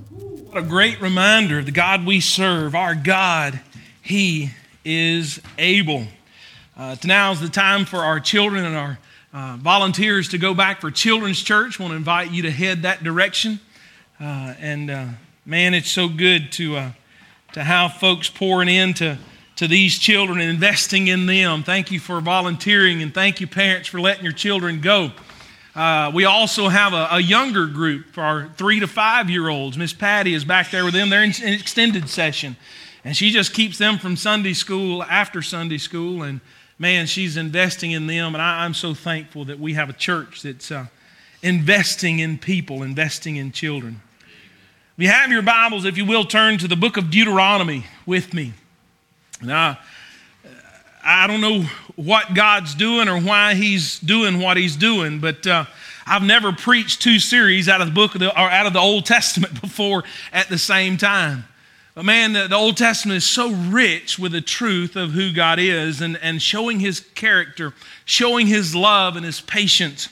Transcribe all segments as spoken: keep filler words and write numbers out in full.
What a great reminder of the God we serve. Our God, He is able. Uh, now is the time for our children and our uh, volunteers to go back for Children's Church. I want to invite you to head that direction. Uh, and uh, man, it's so good to uh, to have folks pouring into to these children and investing in them. Thank you for volunteering, and thank you, parents, for letting your children go. Uh, we also have a, a younger group for our three to five-year-olds. Miss Patty is back there with them. They're in an extended session, and she just keeps them from Sunday school after Sunday school, and man, she's investing in them, and I, I'm so thankful that we have a church that's uh, investing in people, investing in children. If you have your Bibles, if you will, turn to the book of Deuteronomy with me. Now, I don't know what God's doing or why He's doing what He's doing, but uh, I've never preached two series out of the book of the, or out of the Old Testament before at the same time. But man, the, the Old Testament is so rich with the truth of who God is and, and showing His character, showing His love and His patience.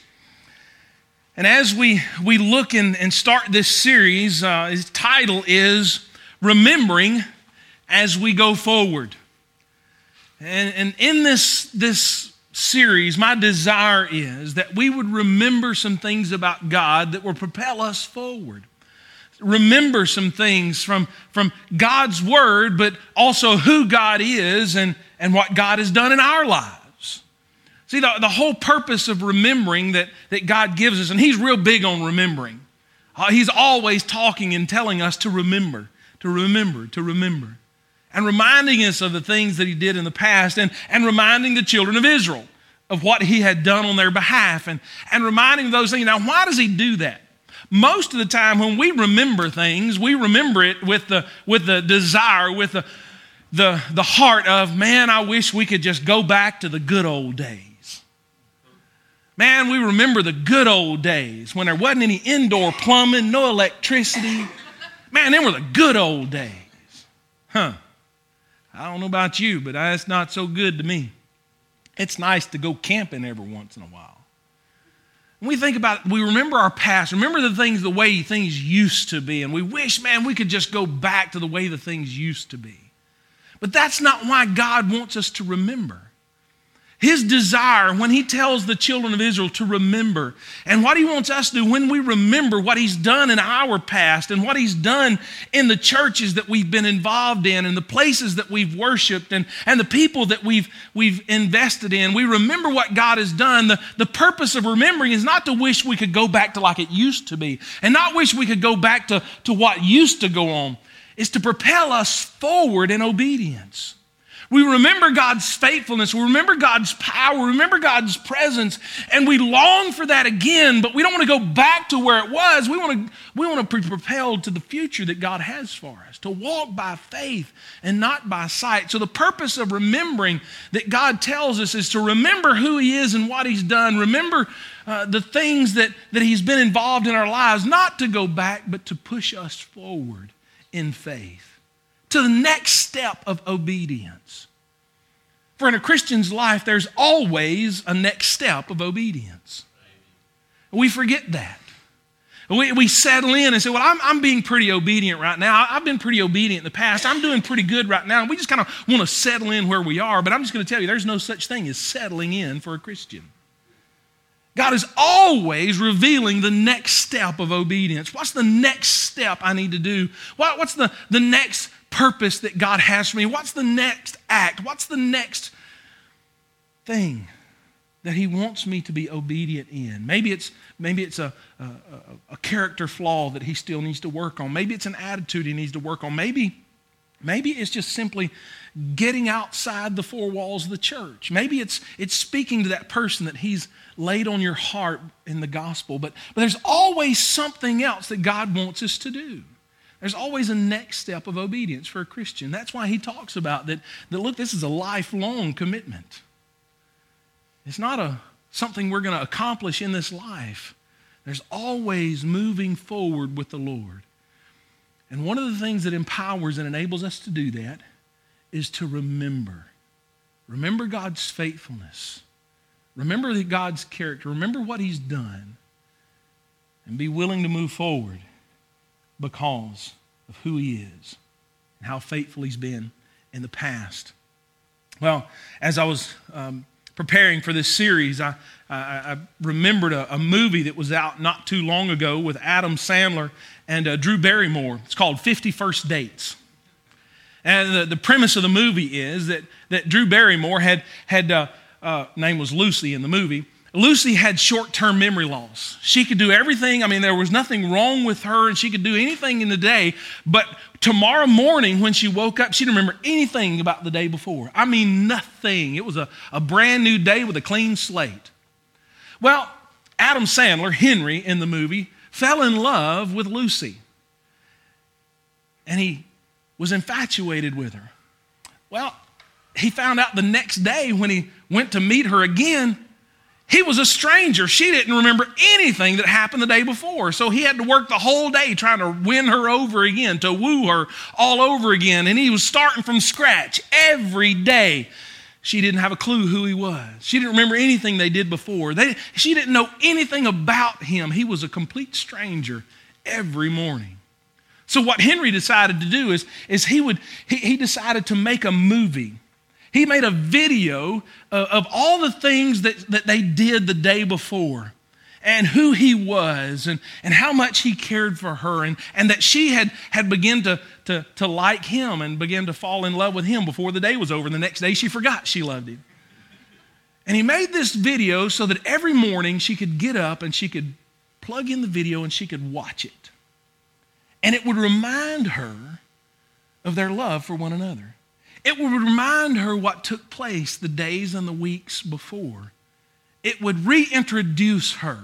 And as we, we look in, and start this series, uh, its title is Remembering as We Go Forward. And, and in this, this series, my desire is that we would remember some things about God that will propel us forward. Remember some things from, from God's Word, but also who God is and, and what God has done in our lives. See, the, the whole purpose of remembering that, that God gives us, and He's real big on remembering. Uh, he's always talking and telling us to remember, to remember, to remember. And reminding us of the things that He did in the past, and, and reminding the children of Israel of what He had done on their behalf, and, and reminding those things. Now, why does He do that? Most of the time when we remember things, we remember it with the, with the desire, with the, the, the heart of, man, I wish we could just go back to the good old days. Man, we remember the good old days when there wasn't any indoor plumbing, no electricity. Man, them were the good old days. Huh. I don't know about you, but that's not so good to me. It's nice to go camping every once in a while. When we think about it, we remember our past, remember the things the way things used to be, and we wish, man, we could just go back to the way the things used to be. But that's not why God wants us to remember. His desire when He tells the children of Israel to remember, and what He wants us to do when we remember what He's done in our past and what He's done in the churches that we've been involved in and the places that we've worshiped and, and the people that we've, we've invested in. We remember what God has done. The, the purpose of remembering is not to wish we could go back to like it used to be and not wish we could go back to, to what used to go on. It's to propel us forward in obedience. We remember God's faithfulness. We remember God's power. We remember God's presence. And we long for that again, but we don't want to go back to where it was. We want to, we want to be propelled to the future that God has for us, to walk by faith and not by sight. So the purpose of remembering that God tells us is to remember who He is and what He's done. Remember uh, the things that, that He's been involved in our lives, not to go back, but to push us forward in faith to the next step of obedience. For in a Christian's life, there's always a next step of obedience. We forget that. We, we settle in and say, well, I'm, I'm being pretty obedient right now. I've been pretty obedient in the past. I'm doing pretty good right now. And we just kind of want to settle in where we are. But I'm just going to tell you, there's no such thing as settling in for a Christian. God is always revealing the next step of obedience. What's the next step I need to do? What, what's the, the next purpose that God has for me? What's the next act? What's the next thing that He wants me to be obedient in? Maybe it's, maybe it's a, a, a character flaw that He still needs to work on. Maybe it's an attitude He needs to work on. Maybe, maybe it's just simply getting outside the four walls of the church. Maybe it's, it's speaking to that person that He's laid on your heart in the gospel. But, but there's always something else that God wants us to do. There's always a next step of obedience for a Christian. That's why He talks about that, that look, this is a lifelong commitment. It's not a something we're going to accomplish in this life. There's always moving forward with the Lord. And one of the things that empowers and enables us to do that is to remember. Remember God's faithfulness. Remember God's character. Remember what He's done. And be willing to move forward. because of who he is and how faithful he's been in the past. Well, as I was um, preparing for this series, I, I, I remembered a, a movie that was out not too long ago with Adam Sandler and uh, Drew Barrymore. It's called fifty First Dates. And the, the premise of the movie is that, that Drew Barrymore had, had uh, uh, name was Lucy in the movie. Lucy had short-term memory loss. She could do everything. I mean, there was nothing wrong with her, and she could do anything in the day. But tomorrow morning when she woke up, she didn't remember anything about the day before. I mean, nothing. It was a, a brand new day with a clean slate. Well, Adam Sandler, Henry, in the movie, fell in love with Lucy. And he was infatuated with her. Well, he found out the next day when he went to meet her again, he was a stranger. She didn't remember anything that happened the day before. So he had to work the whole day trying to win her over again, to woo her all over again. And he was starting from scratch every day. She didn't have a clue who he was. She didn't remember anything they did before. They, she didn't know anything about him. He was a complete stranger every morning. So what Henry decided to do is, is he would he, he decided to make a movie. He made a video of, of all the things that, that they did the day before and who he was and, and how much he cared for her and, and that she had, had begun to, to, to like him and began to fall in love with him before the day was over. And the next day she forgot she loved him. And he made this video so that every morning she could get up and she could plug in the video and she could watch it. And it would remind her of their love for one another. It would remind her what took place the days and the weeks before. It would reintroduce her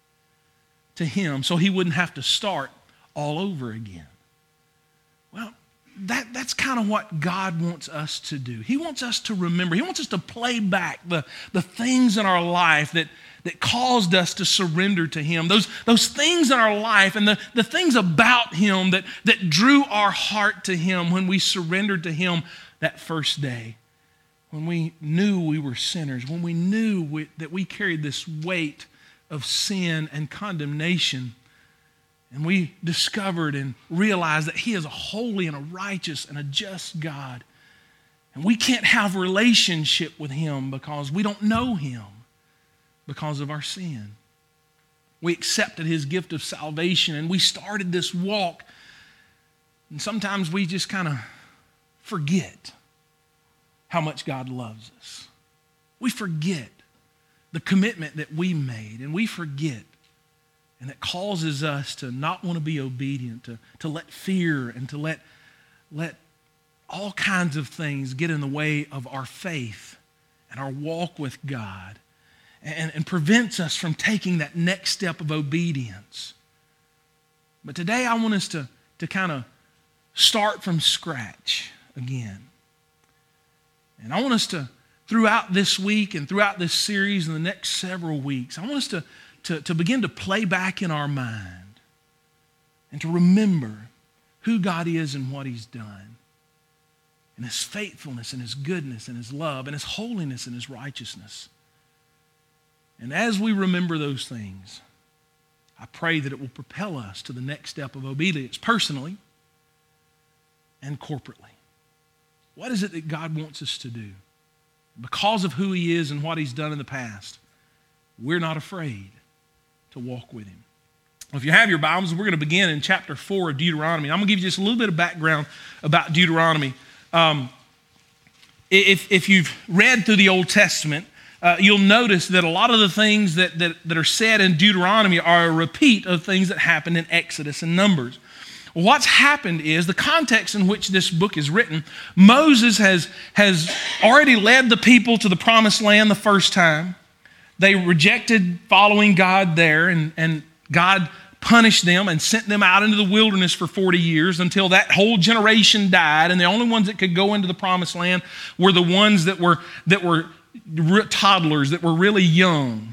to him so he wouldn't have to start all over again. Well, that, that's kind of what God wants us to do. He wants us to remember. He wants us to play back the, the things in our life that that caused us to surrender to him. Those, those things in our life and the, the things about him that, that drew our heart to him when we surrendered to him that first day. When we knew we were sinners. When we knew we, that we carried this weight of sin and condemnation. And we discovered and realized that he is a holy and a righteous and a just God. And we can't have a relationship with him because we don't know him. Because of our sin. We accepted his gift of salvation and we started this walk. And sometimes we just kind of forget how much God loves us. We forget the commitment that we made and we forget. And it causes us to not want to be obedient, to, to let fear and to let, let all kinds of things get in the way of our faith and our walk with God. And, and prevents us from taking that next step of obedience. But today I want us to, to kind of start from scratch again. And I want us to, throughout this week and throughout this series and the next several weeks, I want us to, to, to begin to play back in our mind and to remember who God is and what he's done. And his faithfulness and his goodness and his love and his holiness and his righteousness. And as we remember those things, I pray that it will propel us to the next step of obedience, personally and corporately. What is it that God wants us to do? Because of who he is and what he's done in the past, we're not afraid to walk with him. Well, if you have your Bibles, we're going to begin in chapter four of Deuteronomy. I'm going to give you just a little bit of background about Deuteronomy. Um, if, if you've read through the Old Testament, Uh, you'll notice that a lot of the things that, that, that are said in Deuteronomy are a repeat of things that happened in Exodus and Numbers. Well, what's happened is the context in which this book is written, Moses has, has already led the people to the promised land the first time. They rejected following God there, and, and God punished them and sent them out into the wilderness for forty years until that whole generation died, and the only ones that could go into the promised land were the ones that were that were toddlers that were really young.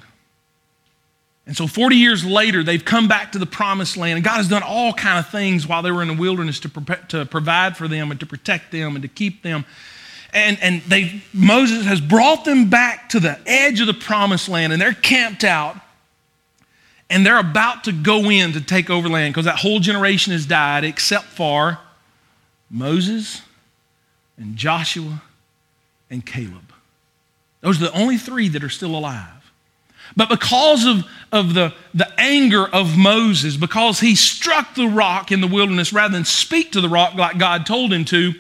And so forty years later, they've come back to the promised land. And God has done all kind of things while they were in the wilderness to, pre- to provide for them and to protect them and to keep them. And, and they, Moses has brought them back to the edge of the promised land. And they're camped out. and they're about to go in to take over land because that whole generation has died except for Moses and Joshua and Caleb. Those are the only three that are still alive. But because of, of the, the anger of Moses, because he struck the rock in the wilderness rather than speak to the rock like God told him to,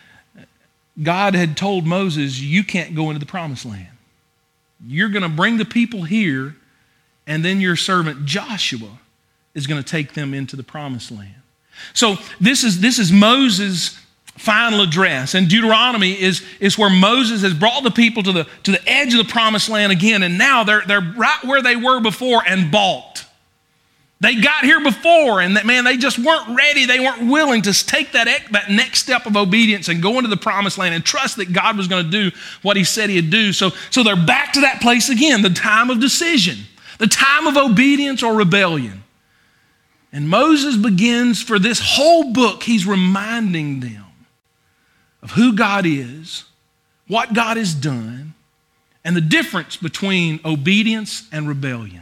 God had told Moses, you can't go into the promised land. You're going to bring the people here, and then your servant Joshua is going to take them into the promised land. So this is, this is Moses' final address. And Deuteronomy is, is where Moses has brought the people to the, to the edge of the promised land again, and now they're, they're right where they were before and balked. They got here before, and that man, they just weren't ready. They weren't willing to take that, that next step of obedience and go into the promised land and trust that God was going to do what he said he'd do. So, so they're back to that place again, the time of decision, the time of obedience or rebellion. And Moses begins, for this whole book, he's reminding them of who God is, what God has done, and the difference between obedience and rebellion.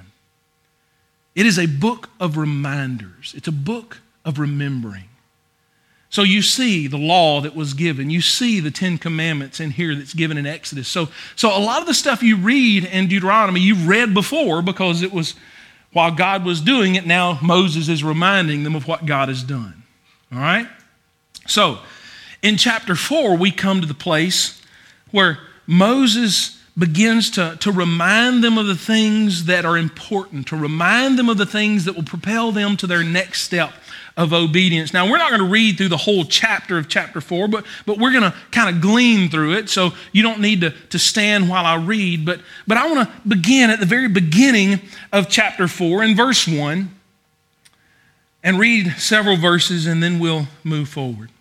It is a book of reminders. It's a book of remembering. So you see the law that was given. You see the Ten Commandments in here that's given in Exodus. So, so a lot of the stuff you read in Deuteronomy, you've read before because it was while God was doing it. Now Moses is reminding them of what God has done. All right? So in chapter four, we come to the place where Moses begins to, to remind them of the things that are important, to remind them of the things that will propel them to their next step of obedience. Now, we're not going to read through the whole chapter of chapter four, but, but we're going to kind of glean through it, so you don't need to, to stand while I read. But, but I want to begin at the very beginning of chapter four in verse one and read several verses, and then we'll move forward.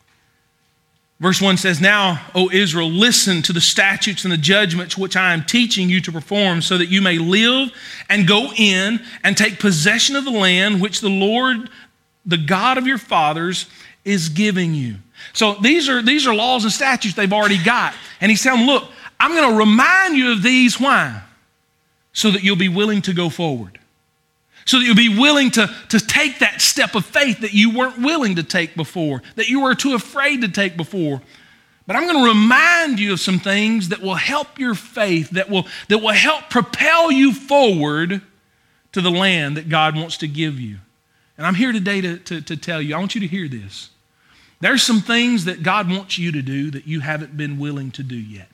Verse one says, "Now, O Israel, listen to the statutes and the judgments which I am teaching you to perform, so that you may live and go in and take possession of the land which the Lord, the God of your fathers, is giving you." So these are, these are laws and statutes they've already got. And he's telling them, look, I'm going to remind you of these. Why? So that you'll be willing to go forward. So that you'll be willing to, to take that step of faith that you weren't willing to take before, that you were too afraid to take before. But I'm going to remind you of some things that will help your faith, that will, that will help propel you forward to the land that God wants to give you. And I'm here today to, to, to tell you, I want you to hear this. There's some things that God wants you to do that you haven't been willing to do yet.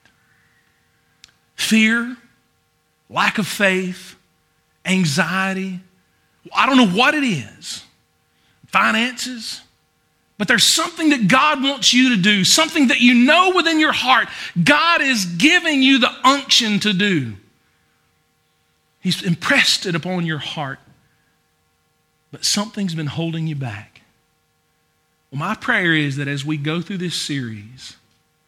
Fear, lack of faith, anxiety, I don't know what it is, finances, but there's something that God wants you to do, something that you know within your heart God is giving you the unction to do. He's impressed it upon your heart, but something's been holding you back. Well, my prayer is that as we go through this series,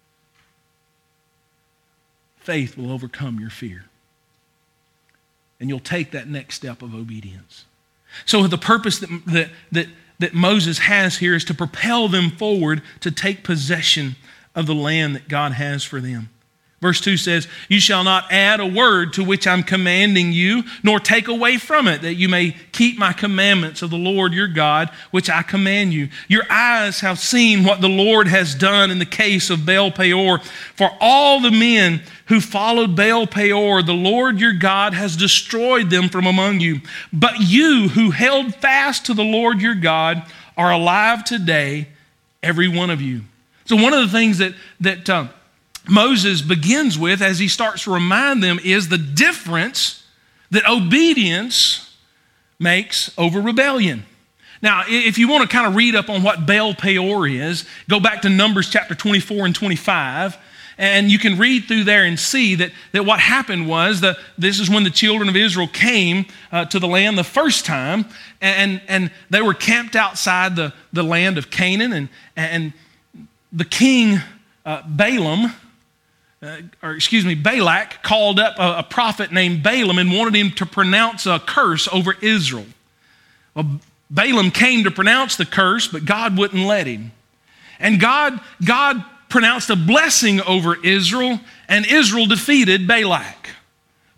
faith will overcome your fear, and you'll take that next step of obedience. So the purpose that, that, that, that Moses has here is to propel them forward to take possession of the land that God has for them. Verse two says, "You shall not add a word to which I'm commanding you, nor take away from it, that you may keep my commandments of the Lord your God, which I command you. Your eyes have seen what the Lord has done in the case of Baal Peor. For all the men who followed Baal Peor, the Lord your God has destroyed them from among you. But you who held fast to the Lord your God are alive today, every one of you." So one of the things that, that uh, Moses begins with as he starts to remind them is the difference that obedience makes over rebellion. Now, if you want to kind of read up on what Baal Peor is, go back to Numbers chapter twenty-four and twenty-five, and you can read through there and see that, that what happened was that this is when the children of Israel came uh, to the land the first time, and, and they were camped outside the, the land of Canaan, and, and the king uh, Balaam, Uh, or excuse me, Balak called up a, a prophet named Balaam and wanted him to pronounce a curse over Israel. Well, Balaam came to pronounce the curse, but God wouldn't let him. And God, God pronounced a blessing over Israel, and Israel defeated Balak.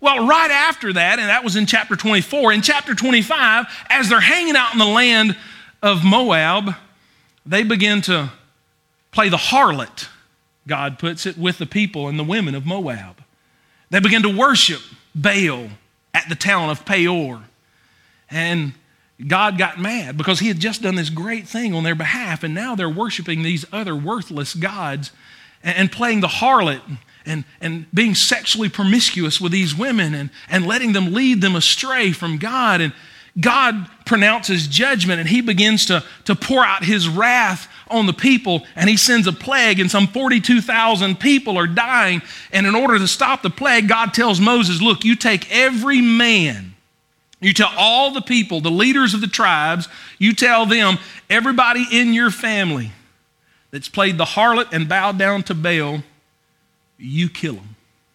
Well, right after that, and that was in chapter twenty-four, in chapter twenty-five, as they're hanging out in the land of Moab, they begin to play the harlot, God puts it, with the people and the women of Moab. They begin to worship Baal at the town of Peor. And God got mad because he had just done this great thing on their behalf, and now they're worshiping these other worthless gods and, and playing the harlot and, and being sexually promiscuous with these women and, and letting them lead them astray from God. And God pronounces judgment, and he begins to, to pour out his wrath on the people, and he sends a plague, and some forty-two thousand people are dying. And in order to stop the plague, God tells Moses, look, you take every man, you tell all the people, the leaders of the tribes, you tell them, everybody in your family that's played the harlot and bowed down to Baal, you kill them.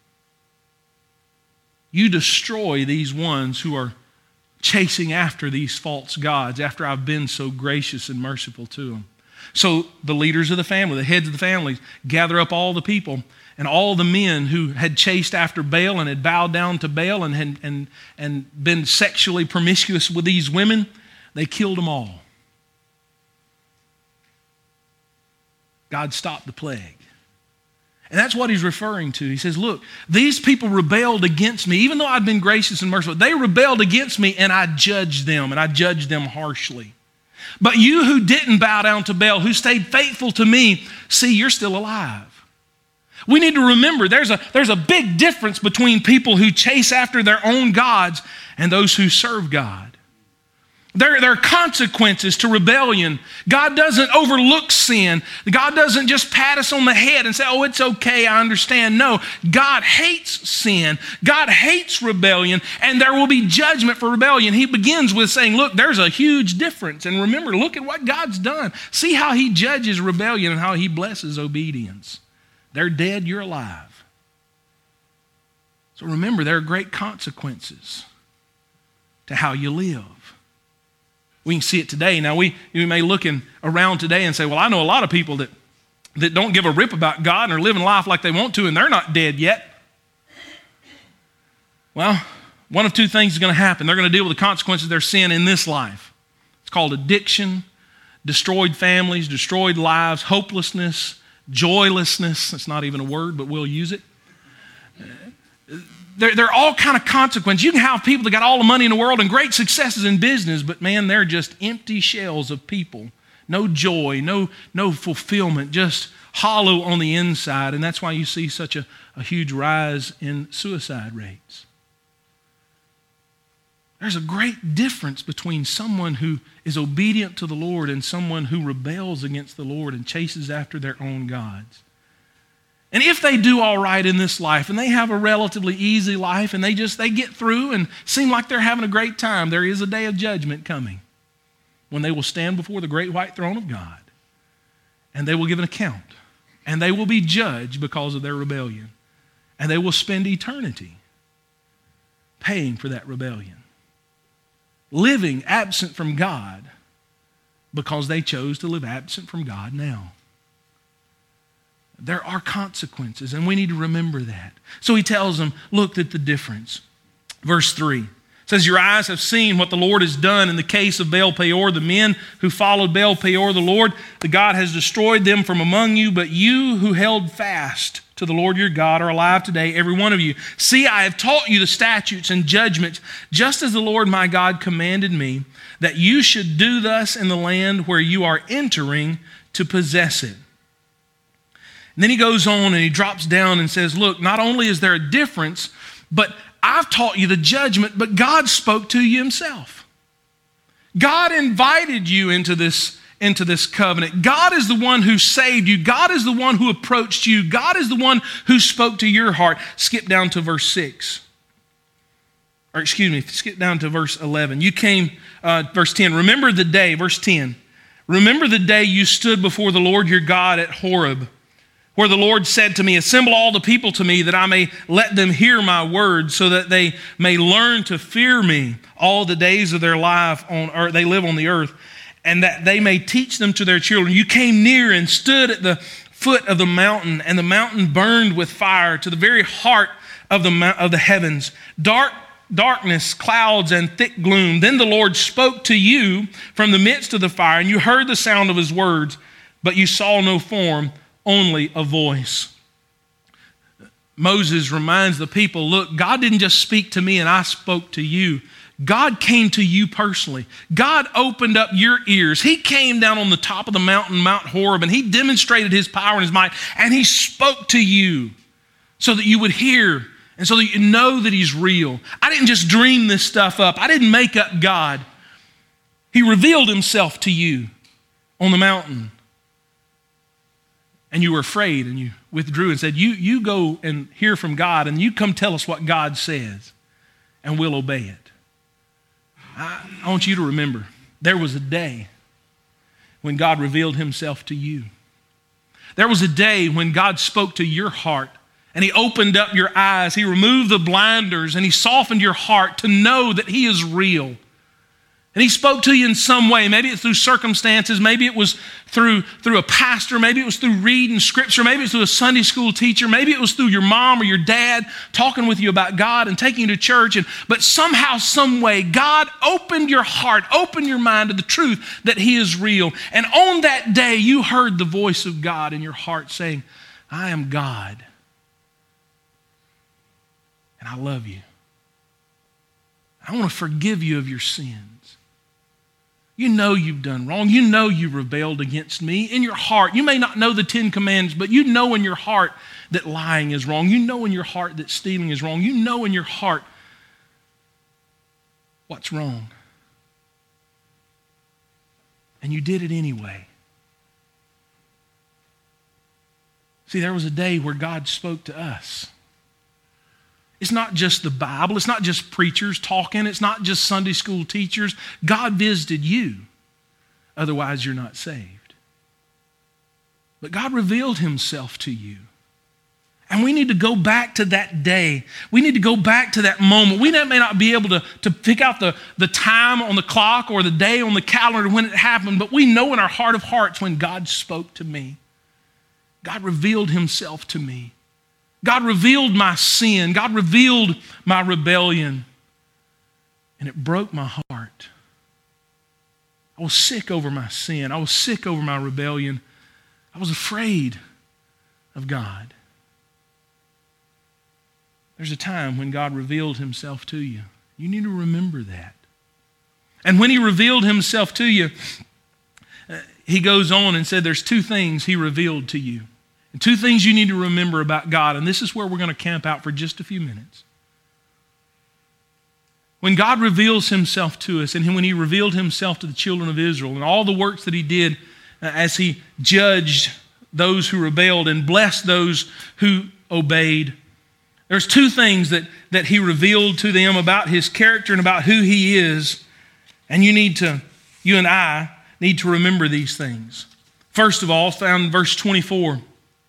You destroy these ones who are chasing after these false gods after I've been so gracious and merciful to them. So the leaders of the family, the heads of the families, gather up all the people, and all the men who had chased after Baal and had bowed down to Baal and, had, and, and been sexually promiscuous with these women, they killed them all. God stopped the plague. And that's what he's referring to. He says, look, these people rebelled against me. Even though I'd been gracious and merciful, they rebelled against me, and I judged them, and I judged them harshly. But you who didn't bow down to Baal, who stayed faithful to me, see, you're still alive. We need to remember there's a, there's a big difference between people who chase after their own gods and those who serve God. There, there are consequences to rebellion. God doesn't overlook sin. God doesn't just pat us on the head and say, oh, it's okay, I understand. No, God hates sin. God hates rebellion, and there will be judgment for rebellion. He begins with saying, look, there's a huge difference. And remember, look at what God's done. See how he judges rebellion and how he blesses obedience. They're dead, you're alive. So remember, there are great consequences to how you live. We can see it today. Now, we, we may look in, around today and say, well, I know a lot of people that, that don't give a rip about God and are living life like they want to, and they're not dead yet. Well, one of two things is going to happen. They're going to deal with the consequences of their sin in this life. It's called addiction, destroyed families, destroyed lives, hopelessness, joylessness. That's not even a word, but we'll use it. There, there are all kind of consequences. You can have people that got all the money in the world and great successes in business, but man, they're just empty shells of people. No joy, no, no fulfillment, just hollow on the inside. And that's why you see such a, a huge rise in suicide rates. There's a great difference between someone who is obedient to the Lord and someone who rebels against the Lord and chases after their own gods. And if they do all right in this life and they have a relatively easy life and they just, they get through and seem like they're having a great time, there is a day of judgment coming when they will stand before the great white throne of God and they will give an account and they will be judged because of their rebellion, and they will spend eternity paying for that rebellion, living absent from God because they chose to live absent from God now. There are consequences, and we need to remember that. So he tells them, look at the difference. Verse three says, your eyes have seen what the Lord has done in the case of Baal Peor. The men who followed Baal Peor, the Lord, the God has destroyed them from among you, but you who held fast to the Lord your God are alive today, every one of you. See, I have taught you the statutes and judgments, just as the Lord my God commanded me, that you should do thus in the land where you are entering to possess it. And then he goes on and he drops down and says, look, not only is there a difference, but I've taught you the judgment, but God spoke to you himself. God invited you into this, into this covenant. God is the one who saved you. God is the one who approached you. God is the one who spoke to your heart. Skip down to verse six. Or excuse me, skip down to verse eleven. You came, uh, verse ten. Remember the day, verse ten. Remember the day you stood before the Lord your God at Horeb, where the Lord said to me, assemble all the people to me that I may let them hear my words so that they may learn to fear me all the days of their life on earth, they live on the earth, and that they may teach them to their children. You came near and stood at the foot of the mountain, and the mountain burned with fire to the very heart of the, of the heavens, dark darkness, clouds, and thick gloom. Then the Lord spoke to you from the midst of the fire, and you heard the sound of his words, but you saw no form, only a voice. Moses reminds the people, look, God didn't just speak to me and I spoke to you. God came to you personally. God opened up your ears. He came down on the top of the mountain, Mount Horeb, and he demonstrated his power and his might, and he spoke to you so that you would hear and so that you know that he's real. I didn't just dream this stuff up. I didn't make up God. He revealed himself to you on the mountain. And you were afraid and you withdrew and said, you, you go and hear from God and you come tell us what God says and we'll obey it. I, I want you to remember, there was a day when God revealed himself to you. There was a day when God spoke to your heart and he opened up your eyes. He removed the blinders and he softened your heart to know that he is real. And he spoke to you in some way. Maybe it's through circumstances. Maybe it was through, through a pastor. Maybe it was through reading scripture. Maybe it's through a Sunday school teacher. Maybe it was through your mom or your dad talking with you about God and taking you to church. And, but somehow, some way, God opened your heart, opened your mind to the truth that he is real. And on that day, you heard the voice of God in your heart saying, I am God. And I love you. I want to forgive you of your sins. You know you've done wrong. You know you rebelled against me. In your heart, you may not know the Ten Commandments, but you know in your heart that lying is wrong. You know in your heart that stealing is wrong. You know in your heart what's wrong. And you did it anyway. See, there was a day where God spoke to us. It's not just the Bible. It's not just preachers talking. It's not just Sunday school teachers. God visited you. Otherwise, you're not saved. But God revealed himself to you. And we need to go back to that day. We need to go back to that moment. We may not be able to, to pick out the, the time on the clock or the day on the calendar when it happened, but we know in our heart of hearts when God spoke to me. God revealed himself to me. God revealed my sin. God revealed my rebellion. And it broke my heart. I was sick over my sin. I was sick over my rebellion. I was afraid of God. There's a time when God revealed himself to you. You need to remember that. And when he revealed himself to you, he goes on and said there's two things he revealed to you. And two things you need to remember about God, and this is where we're going to camp out for just a few minutes. When God reveals himself to us, and when he revealed himself to the children of Israel, and all the works that he did as he judged those who rebelled and blessed those who obeyed, there's two things that, that he revealed to them about his character and about who he is, and you need to, you and I need to remember these things. First of all, found in verse twenty-four.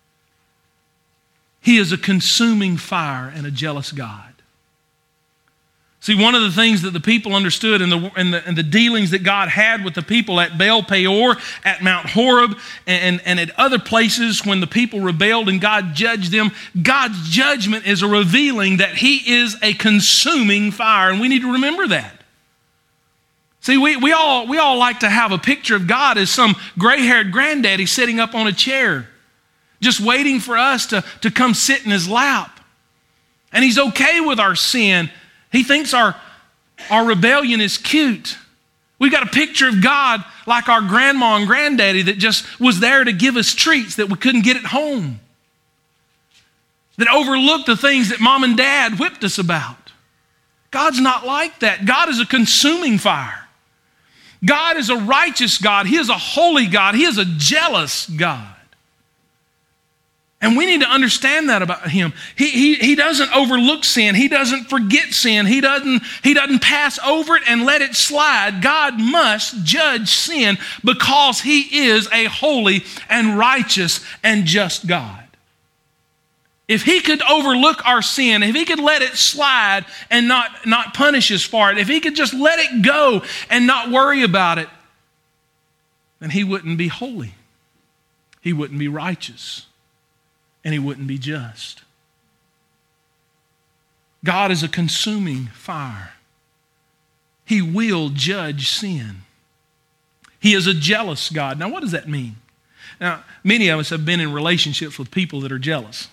He is a consuming fire and a jealous God. See, one of the things that the people understood in the, in the, in the dealings that God had with the people at Baal Peor, at Mount Horeb, and, and at other places when the people rebelled and God judged them, God's judgment is a revealing that he is a consuming fire, and we need to remember that. See, we, we, all, we all like to have a picture of God as some gray-haired granddaddy sitting up on a chair, just waiting for us to, to come sit in his lap. And he's okay with our sin. He thinks our, our rebellion is cute. We've got a picture of God like our grandma and granddaddy that just was there to give us treats that we couldn't get at home, that overlooked the things that mom and dad whipped us about. God's not like that. God is a consuming fire. God is a righteous God. He is a holy God. He is a jealous God. And we need to understand that about him. He, he, he doesn't overlook sin. He doesn't forget sin. He doesn't, he doesn't pass over it and let it slide. God must judge sin because he is a holy and righteous and just God. If he could overlook our sin, if he could let it slide and not, not punish us for it, if he could just let it go and not worry about it, then he wouldn't be holy. He wouldn't be righteous. And he wouldn't be just. God is a consuming fire. He will judge sin. He is a jealous God. Now, what does that mean? Now, many of us have been in relationships with people that are jealous.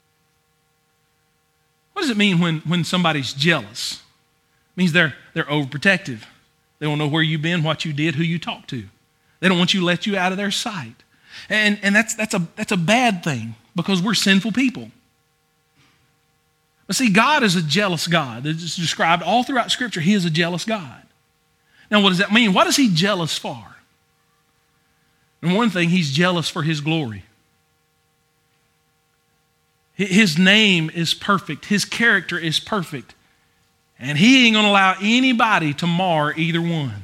What does it mean when, when somebody's jealous? It means they're, they're overprotective. They don't know where you've been, what you did, who you talked to. They don't want you to let you out of their sight. And, and that's, that's, a, that's a bad thing because we're sinful people. But see, God is a jealous God. It's described all throughout Scripture. He is a jealous God. Now, what does that mean? What is He jealous for? And one thing, He's jealous for His glory. His name is perfect. His character is perfect. And He ain't going to allow anybody to mar either one.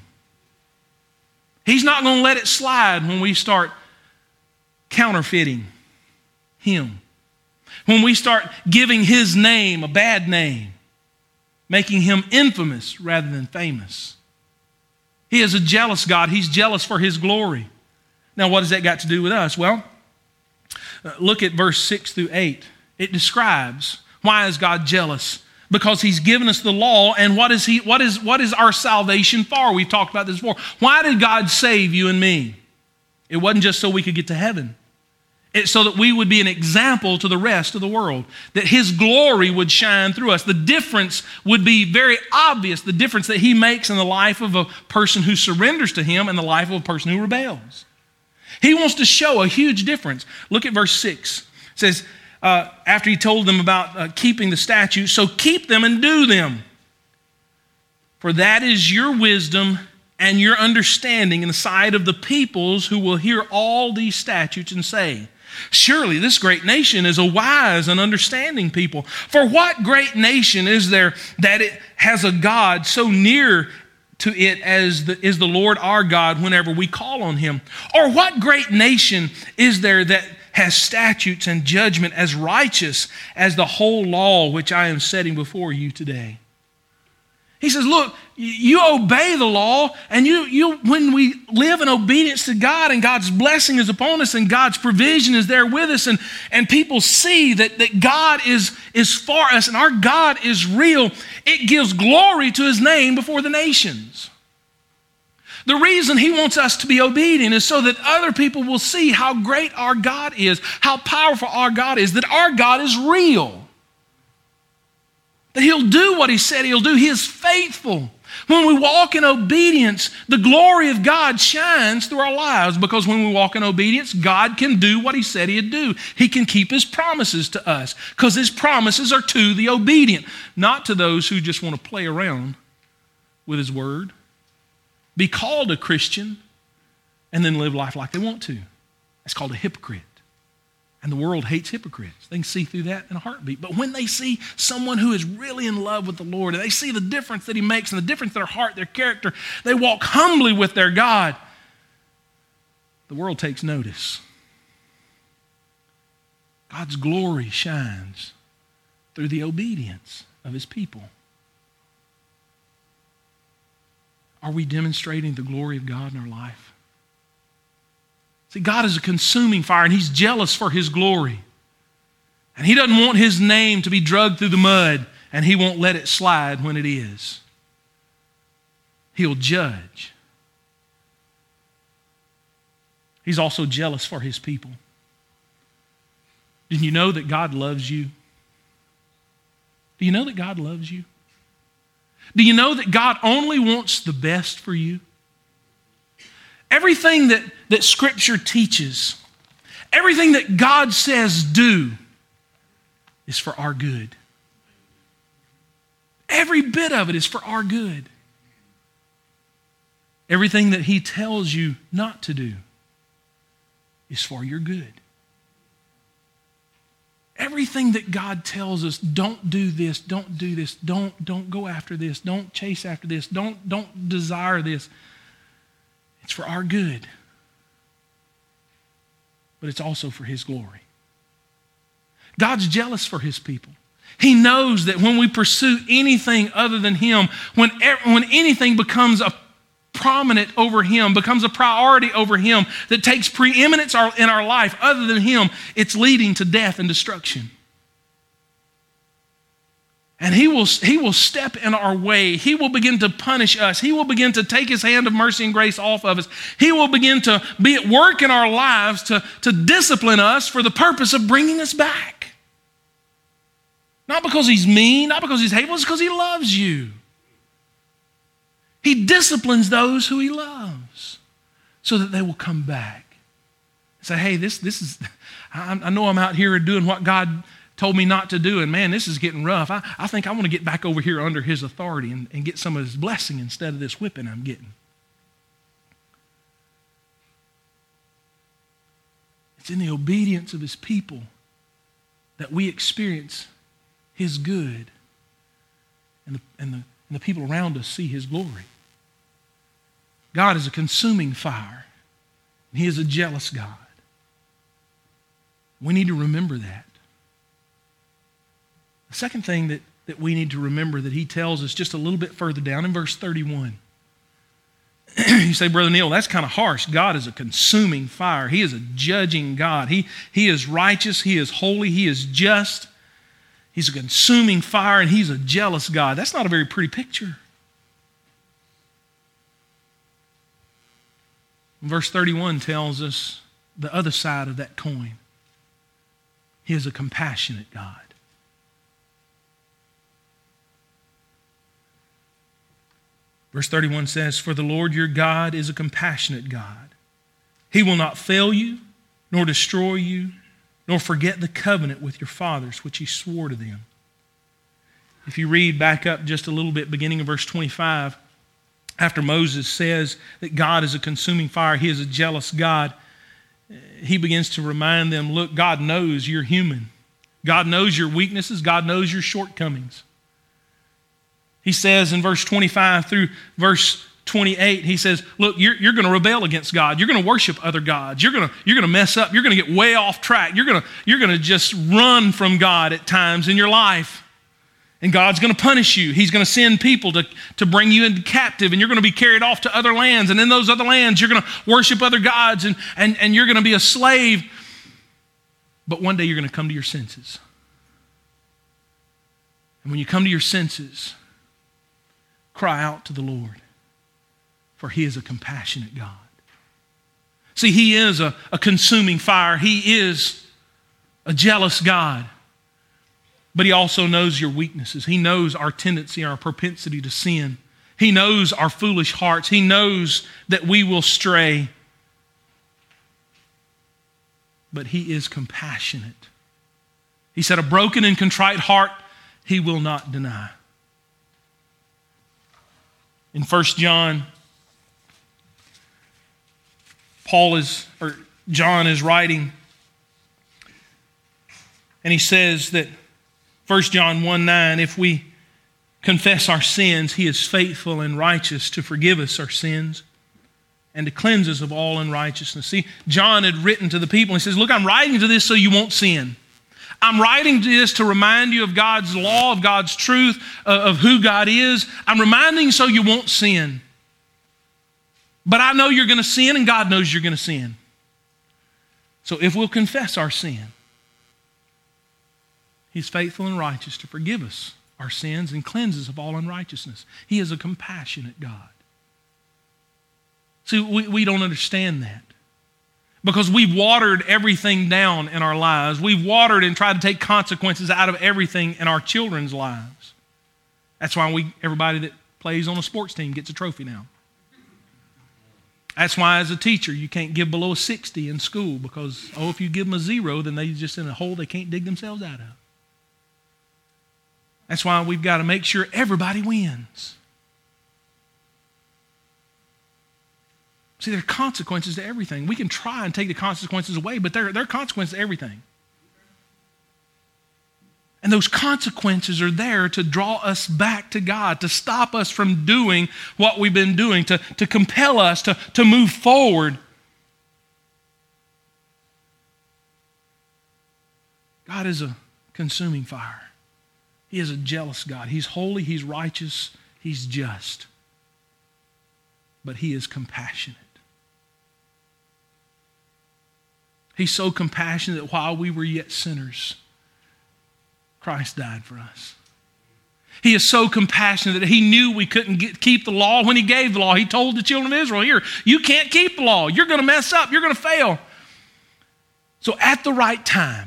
He's not going to let it slide when we start counterfeiting Him. When we start giving His name a bad name, making Him infamous rather than famous. He is a jealous God. He's jealous for His glory. Now, what has that got to do with us? Well, uh, look at verse six through eight. It describes why is God jealous? Because He's given us the law, and what is He? What is what is our salvation for? We've talked about this before. Why did God save you and me? It wasn't just so we could get to heaven. It's so that we would be an example to the rest of the world, that His glory would shine through us. The difference would be very obvious, the difference that He makes in the life of a person who surrenders to Him and the life of a person who rebels. He wants to show a huge difference. Look at verse six. It says, uh, after He told them about uh, keeping the statutes, so keep them and do them. For that is your wisdom and your understanding in the sight of the peoples who will hear all these statutes and say, surely this great nation is a wise and understanding people. For what great nation is there that it has a God so near to it as the, is the Lord our God whenever we call on Him? Or what great nation is there that has statutes and judgment as righteous as the whole law which I am setting before you today? He says, look, you obey the law, and you, you, when we live in obedience to God and God's blessing is upon us and God's provision is there with us, and, and people see that, that God is, is for us and our God is real, it gives glory to His name before the nations. The reason He wants us to be obedient is so that other people will see how great our God is, how powerful our God is, that our God is real. That He'll do what He said He'll do. He is faithful. When we walk in obedience, the glory of God shines through our lives, because when we walk in obedience, God can do what He said He'd do. He can keep His promises to us, because His promises are to the obedient, not to those who just want to play around with His word, be called a Christian, and then live life like they want to. That's called a hypocrite. And the world hates hypocrites. They can see through that in a heartbeat. But when they see someone who is really in love with the Lord, and they see the difference that He makes and the difference in their heart, their character, they walk humbly with their God, the world takes notice. God's glory shines through the obedience of His people. Are we demonstrating the glory of God in our life? See, God is a consuming fire, and He's jealous for His glory. And He doesn't want His name to be dragged through the mud, and He won't let it slide when it is. He'll judge. He's also jealous for His people. Did you know that God loves you? Do you know that God loves you? Do you know that God only wants the best for you? Everything that, that Scripture teaches, everything that God says do, is for our good. Every bit of it is for our good. Everything that He tells you not to do is for your good. Everything that God tells us, don't do this, don't do this, don't, don't go after this, don't chase after this, don't, don't desire this, it's for our good. But it's also for His glory. God's jealous for His people. He knows that when we pursue anything other than Him, when, when anything becomes a prominent over Him, becomes a priority over Him, that takes preeminence in our life other than Him, it's leading to death and destruction. And he will, he will step in our way. He will begin to punish us. He will begin to take his hand of mercy and grace off of us. He will begin to be at work in our lives to, to discipline us for the purpose of bringing us back. Not because he's mean, not because he's hateful, it's because he loves you. He disciplines those who he loves so that they will come back. Say, hey, this, this is, I, I know I'm out here doing what God told me not to do, and man, this is getting rough. I, I think I want to get back over here under his authority and, and get some of his blessing instead of this whipping I'm getting. It's in the obedience of his people that we experience his good, and the, and the, and the people around us see his glory. God is a consuming fire, and he is a jealous God. We need to remember that. The second thing that, that we need to remember that he tells us just a little bit further down in verse thirty-one. You say, Brother Neil, that's kind of harsh. God is a consuming fire. He is a judging God. He, he is righteous. He is holy. He is just. He's a consuming fire, and he's a jealous God. That's not a very pretty picture. Verse thirty-one tells us the other side of that coin. He is a compassionate God. Verse thirty-one says, for the Lord your God is a compassionate God. He will not fail you, nor destroy you, nor forget the covenant with your fathers, which he swore to them. If you read back up just a little bit, beginning of verse twenty-five, after Moses says that God is a consuming fire, he is a jealous God, he begins to remind them, look, God knows you're human. God knows your weaknesses. God knows your shortcomings. He says in verse twenty-five through verse twenty-eight, he says, look, you're, you're going to rebel against God. You're going to worship other gods. You're going to, you're going to mess up. You're going to get way off track. You're going to, you're going to just run from God at times in your life. And God's going to punish you. He's going to send people to, to bring you into captive, and you're going to be carried off to other lands. And in those other lands, you're going to worship other gods, and, and, and you're going to be a slave. But one day you're going to come to your senses. And when you come to your senses, cry out to the Lord, for he is a compassionate God. See, he is a, a consuming fire. He is a jealous God. But he also knows your weaknesses. He knows our tendency, our propensity to sin. He knows our foolish hearts. He knows that we will stray. But he is compassionate. He said, a broken and contrite heart he will not deny. In First John, Paul is, or John is writing, and he says that First John one nine, if we confess our sins, he is faithful and righteous to forgive us our sins and to cleanse us of all unrighteousness. See, John had written to the people, and he says, look, I'm writing to this so you won't sin. I'm writing this to remind you of God's law, of God's truth, of who God is. I'm reminding you so you won't sin. But I know you're going to sin, and God knows you're going to sin. So if we'll confess our sin, he's faithful and righteous to forgive us our sins and cleanse us of all unrighteousness. He is a compassionate God. See, we, we don't understand that. Because we've watered everything down in our lives. We've watered and tried to take consequences out of everything in our children's lives. That's why we everybody that plays on a sports team gets a trophy now. That's why as a teacher you can't give below a sixty in school because, oh, if you give them a zero, then they're just in a hole they can't dig themselves out of. That's why we've got to make sure everybody wins. See, there are consequences to everything. We can try and take the consequences away, but there, there are consequences to everything. And those consequences are there to draw us back to God, to stop us from doing what we've been doing, to, to compel us to, to move forward. God is a consuming fire. He is a jealous God. He's holy, he's righteous, he's just. But he is compassionate. He's so compassionate that while we were yet sinners, Christ died for us. He is so compassionate that he knew we couldn't get, keep the law when he gave the law. He told the children of Israel, here, you can't keep the law. You're going to mess up. You're going to fail. So at the right time,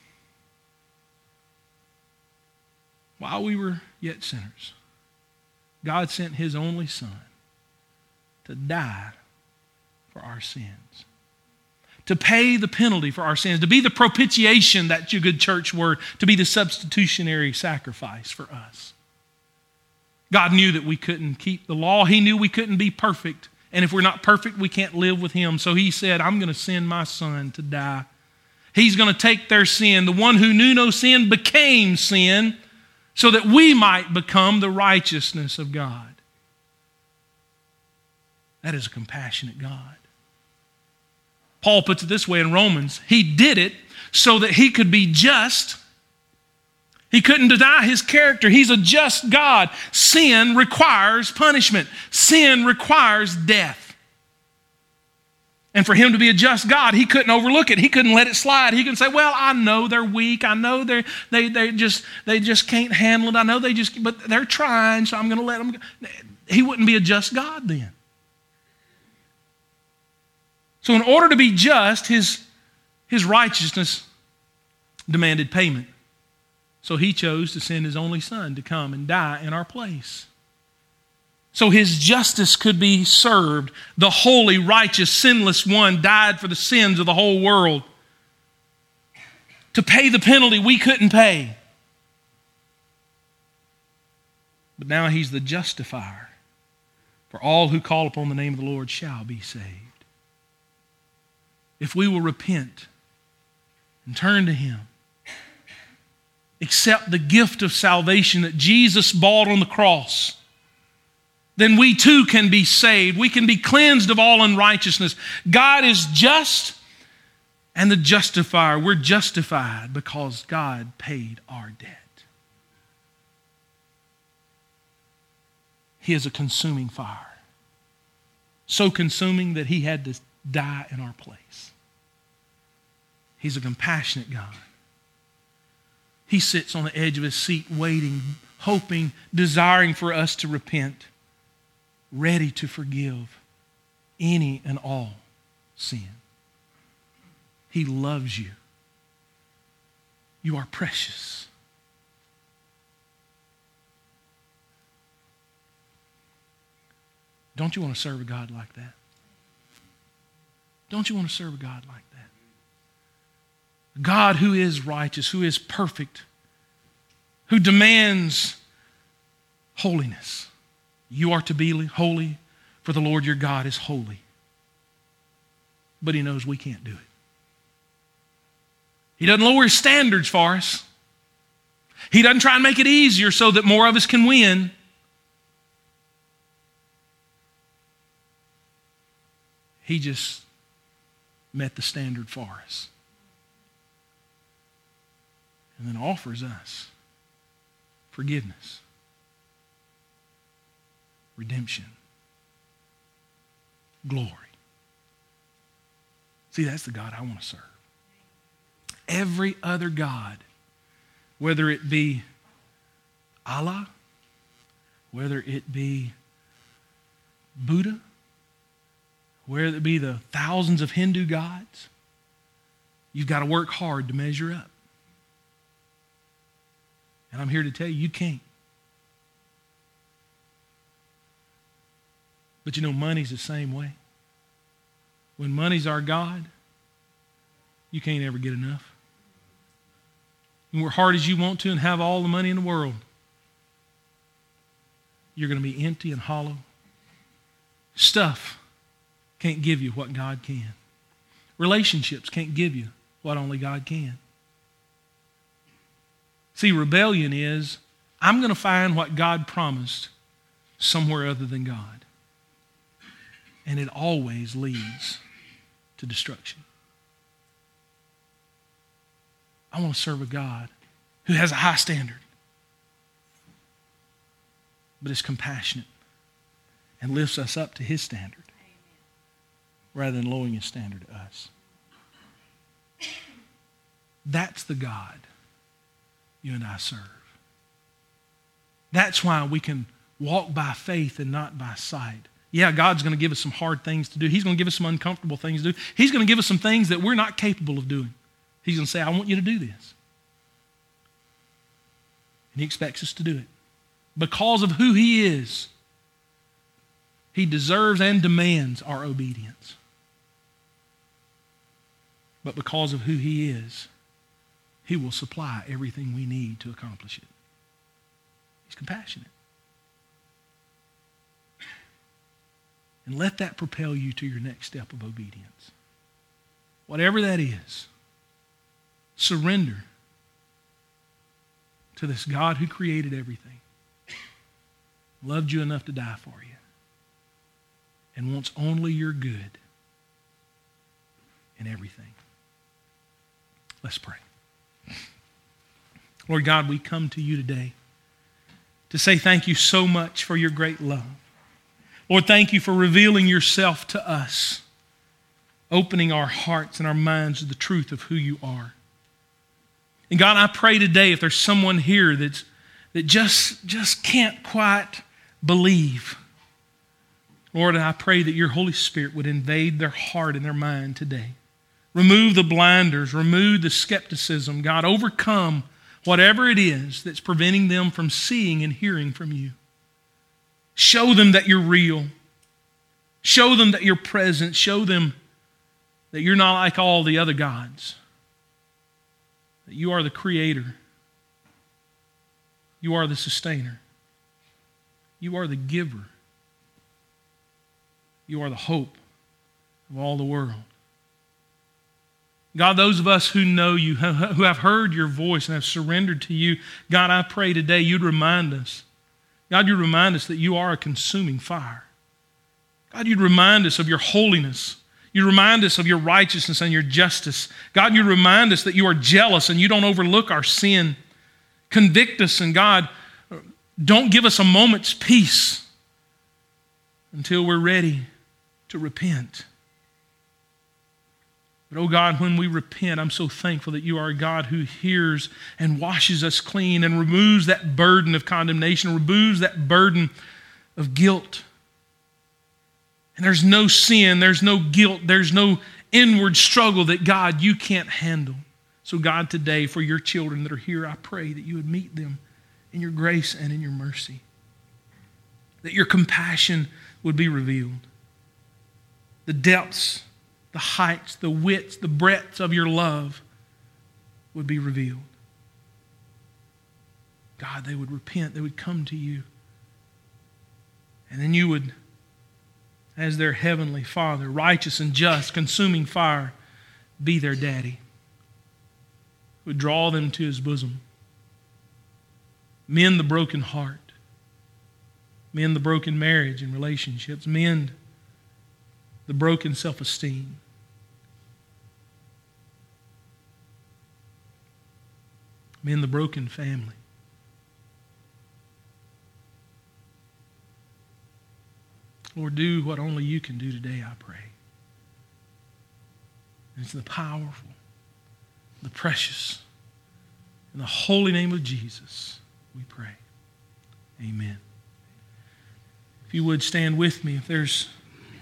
while we were yet sinners, God sent his only Son to die for our sins, to pay the penalty for our sins, to be the propitiation, that's your good church word, to be the substitutionary sacrifice for us. God knew that we couldn't keep the law. He knew we couldn't be perfect. And if we're not perfect, we can't live with him. So he said, I'm going to send my Son to die. He's going to take their sin. The one who knew no sin became sin so that we might become the righteousness of God. That is a compassionate God. Paul puts it this way in Romans. He did it so that he could be just. He couldn't deny his character. He's a just God. Sin requires punishment. Sin requires death. And for him to be a just God, he couldn't overlook it. He couldn't let it slide. He couldn't say, well, I know they're weak. I know they they they just they just can't handle it. I know they just, but they're trying, so I'm going to let them go. He wouldn't be a just God then. So in order to be just, his, his righteousness demanded payment. So he chose to send his only Son to come and die in our place. So his justice could be served. The holy, righteous, sinless one died for the sins of the whole world to pay the penalty we couldn't pay. But now he's the justifier. For all who call upon the name of the Lord shall be saved. If we will repent and turn to him, accept the gift of salvation that Jesus bought on the cross, then we too can be saved. We can be cleansed of all unrighteousness. God is just and the justifier. We're justified because God paid our debt. He is a consuming fire. So consuming that he had to die in our place. He's a compassionate God. He sits on the edge of his seat waiting, hoping, desiring for us to repent, ready to forgive any and all sin. He loves you. You are precious. Don't you want to serve a God like that? Don't you want to serve a God like that? A God who is righteous, who is perfect, who demands holiness. You are to be holy, for the Lord your God is holy. But he knows we can't do it. He doesn't lower his standards for us. He doesn't try and make it easier so that more of us can win. He just met the standard for us. And then offers us forgiveness, redemption, glory. See, that's the God I want to serve. Every other God, whether it be Allah, whether it be Buddha, whether it be the thousands of Hindu gods, you've got to work hard to measure up. And I'm here to tell you, you can't. But you know, money's the same way. When money's our God, you can't ever get enough. You work hard as you want to and have all the money in the world, you're going to be empty and hollow. Stuff can't give you what God can. Relationships can't give you what only God can. See, rebellion is, I'm going to find what God promised somewhere other than God. And it always leads to destruction. I want to serve a God who has a high standard, but is compassionate and lifts us up to his standard rather than lowering his standard to us. That's the God you and I serve. That's why we can walk by faith and not by sight. Yeah, God's going to give us some hard things to do. He's going to give us some uncomfortable things to do. He's going to give us some things that we're not capable of doing. He's going to say, I want you to do this. And He expects us to do it. Because of who He is, He deserves and demands our obedience. But because of who He is, He will supply everything we need to accomplish it. He's compassionate. And let that propel you to your next step of obedience. Whatever that is, surrender to this God who created everything, loved you enough to die for you, and wants only your good in everything. Let's pray. Lord God, we come to you today to say thank you so much for your great love. Lord, thank you for revealing yourself to us, opening our hearts and our minds to the truth of who you are. And God, I pray today if there's someone here that's, that just, just can't quite believe, Lord, I pray that your Holy Spirit would invade their heart and their mind today. Remove the blinders, remove the skepticism. God, overcome whatever it is that's preventing them from seeing and hearing from you. Show them that you're real. Show them that you're present. Show them that you're not like all the other gods. That you are the creator. You are the sustainer. You are the giver. You are the hope of all the world. God, those of us who know you, who have heard your voice and have surrendered to you, God, I pray today you'd remind us. God, you'd remind us that you are a consuming fire. God, you'd remind us of your holiness. You remind us of your righteousness and your justice. God, you remind us that you are jealous and you don't overlook our sin. Convict us, and God, don't give us a moment's peace until we're ready to repent. But, oh God, when we repent, I'm so thankful that you are a God who hears and washes us clean and removes that burden of condemnation, removes that burden of guilt. And there's no sin, there's no guilt, there's no inward struggle that, God, you can't handle. So, God, today, for your children that are here, I pray that you would meet them in your grace and in your mercy. That your compassion would be revealed. The depths, the heights, the widths, the breadths of your love would be revealed. God, they would repent, they would come to you. And then you would, as their heavenly Father, righteous and just, consuming fire, be their daddy. Would draw them to his bosom. Mend the broken heart. Mend the broken marriage and relationships. Mend the broken self-esteem. Mend the broken family. Lord, do what only you can do today, I pray. And it's the powerful, the precious, in the holy name of Jesus, we pray. Amen. If you would stand with me, if there's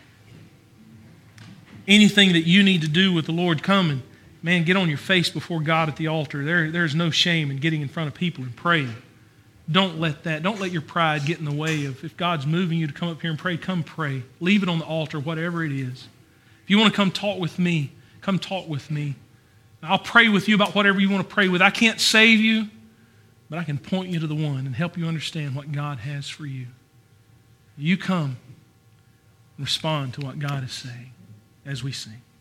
anything that you need to do with the Lord, come and, man, get on your face before God at the altar. There, there's no shame in getting in front of people and praying. Don't let that, don't let your pride get in the way of, if God's moving you to come up here and pray, come pray. Leave it on the altar, whatever it is. If you want to come talk with me, come talk with me. I'll pray with you about whatever you want to pray with. I can't save you, but I can point you to the one and help you understand what God has for you. You come, respond to what God is saying as we sing.